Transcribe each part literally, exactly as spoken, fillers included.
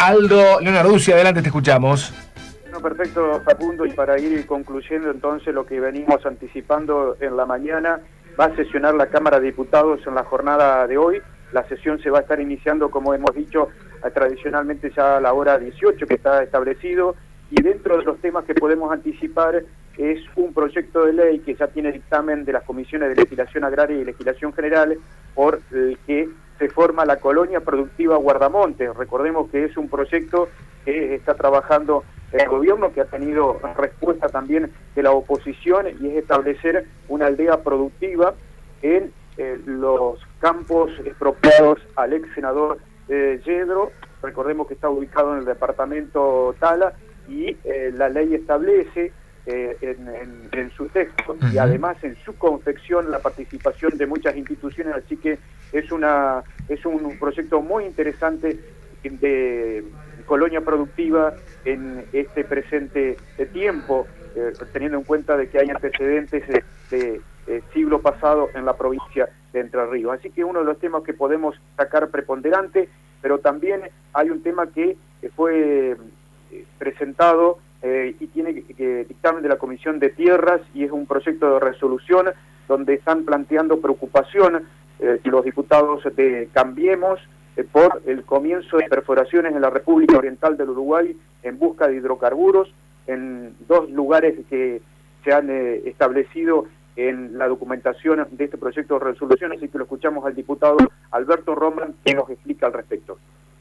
Aldo Leonarduzzi, adelante, te escuchamos. No, perfecto, Facundo, y para ir concluyendo entonces lo que venimos anticipando en la mañana, va a sesionar la Cámara de Diputados en la jornada de hoy. La sesión se va a estar iniciando, como hemos dicho, tradicionalmente ya a la hora dieciocho que está establecido, y dentro de los temas que podemos anticipar es un proyecto de ley que ya tiene dictamen de las comisiones de legislación agraria y legislación general, por el que se forma la colonia productiva Guardamontes. Recordemos que es un proyecto que está trabajando el gobierno, que ha tenido respuesta también de la oposición, y es establecer una aldea productiva en eh, los campos expropiados al ex senador eh, Yedro. Recordemos que está ubicado en el departamento Tala, y eh, la ley establece eh, en, en, en su texto y además en su confección la participación de muchas instituciones, así que es una es un proyecto muy interesante de colonia productiva en este presente tiempo, eh, teniendo en cuenta de que hay antecedentes de, de, de siglo pasado en la provincia de Entre Ríos. Así que uno de los temas que podemos sacar preponderante, pero también hay un tema que fue presentado eh, y tiene que, que dictamen de la Comisión de Tierras, y es un proyecto de resolución donde están planteando preocupación eh, los diputados de Cambiemos eh, por el comienzo de perforaciones en la República Oriental del Uruguay en busca de hidrocarburos en dos lugares que se han eh, establecido en la documentación de este proyecto de resolución, así que lo escuchamos al diputado Alberto Roman, que nos explica al respecto.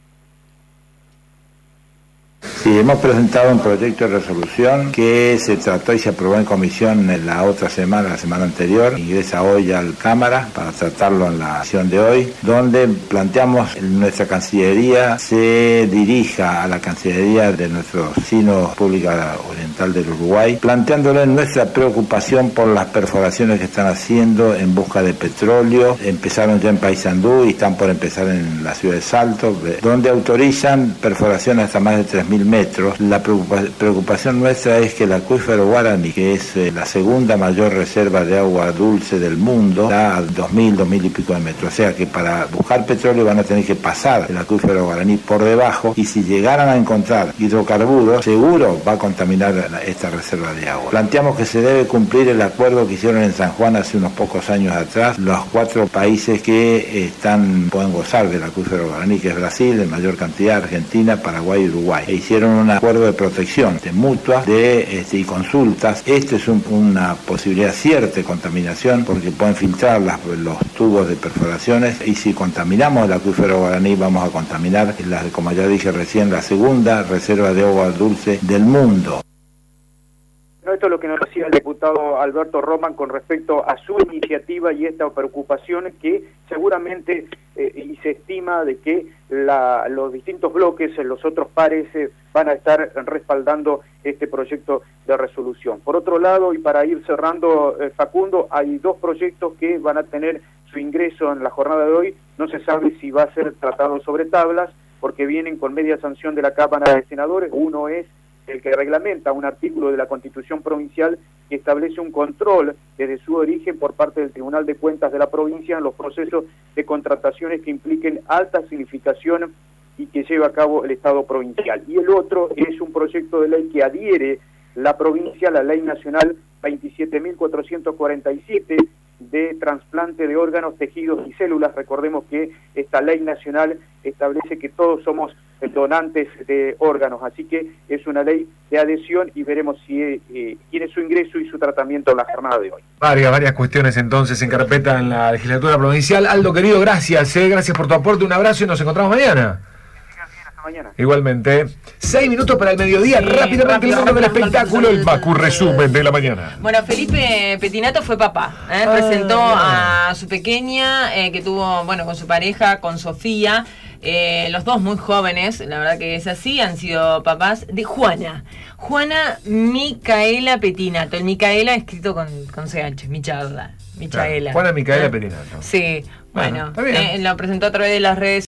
Sí, hemos presentado un proyecto de resolución que se trató y se aprobó en comisión en la otra semana, la semana anterior. Ingresa hoy al Cámara para tratarlo en la sesión de hoy, donde planteamos que nuestra Cancillería se dirija a la Cancillería de nuestro vecino República Oriental del Uruguay, planteándole nuestra preocupación por las perforaciones que están haciendo en busca de petróleo. Empezaron ya en Paysandú y están por empezar en la ciudad de Salto, donde autorizan perforaciones hasta más de tres mil metros. La preocupación nuestra es que el acuífero Guaraní, que es eh, la segunda mayor reserva de agua dulce del mundo, está a dos mil, dos mil y pico de metros. O sea que para buscar petróleo van a tener que pasar el acuífero Guaraní por debajo, y si llegaran a encontrar hidrocarburos, seguro va a contaminar esta reserva de agua. Planteamos que se debe cumplir el acuerdo que hicieron en San Juan hace unos pocos años atrás los cuatro países que están pueden gozar del acuífero Guaraní, que es Brasil, en mayor cantidad, Argentina, Paraguay y Uruguay. E hicieron un acuerdo de protección de mutua de, este, y consultas. Este es un, una posibilidad cierta de contaminación, porque pueden filtrar las, los tubos de perforaciones, y si contaminamos el acuífero Guaraní vamos a contaminar, la, como ya dije recién, la segunda reserva de agua dulce del mundo. No, esto es lo que nos decía el diputado Alberto Roman con respecto a su iniciativa y esta preocupación que seguramente eh, y se estima de que la, los distintos bloques, los otros pares, eh, van a estar respaldando este proyecto de resolución. Por otro lado, y para ir cerrando, eh, Facundo, hay dos proyectos que van a tener su ingreso en la jornada de hoy. No se sabe si va a ser tratado sobre tablas, porque vienen con media sanción de la Cámara de Senadores. Uno es el que reglamenta un artículo de la Constitución Provincial que establece un control desde su origen por parte del Tribunal de Cuentas de la provincia en los procesos de contrataciones que impliquen alta significación y que lleva a cabo el Estado provincial. Y el otro es un proyecto de ley que adhiere la provincia a la Ley Nacional veintisiete mil cuatrocientos cuarenta y siete de trasplante de órganos, tejidos y células. Recordemos que esta ley nacional establece que todos somos donantes de órganos, así que es una ley de adhesión, y veremos si eh, tiene su ingreso y su tratamiento en la jornada de hoy. Varias, varias cuestiones entonces en carpeta en la legislatura provincial. Aldo, querido, gracias, eh, gracias por tu aporte, un abrazo y nos encontramos mañana. Mañana. Igualmente. Seis minutos para el mediodía, sí, rápidamente rápido, el mundo del espectáculo, el Macu resumen de la mañana. Bueno, Felipe Pettinato fue papá, ¿eh? ah, presentó yeah. a su pequeña, eh, que tuvo, bueno, con su pareja, con Sofía, eh, los dos muy jóvenes, la verdad que es así, han sido papás de Juana. Juana Micaela Pettinato, el Micaela escrito con, con C H, Michaela. Michaela. Juana Micaela ¿eh? Pettinato. Sí, bueno, bueno eh, lo presentó a través de las redes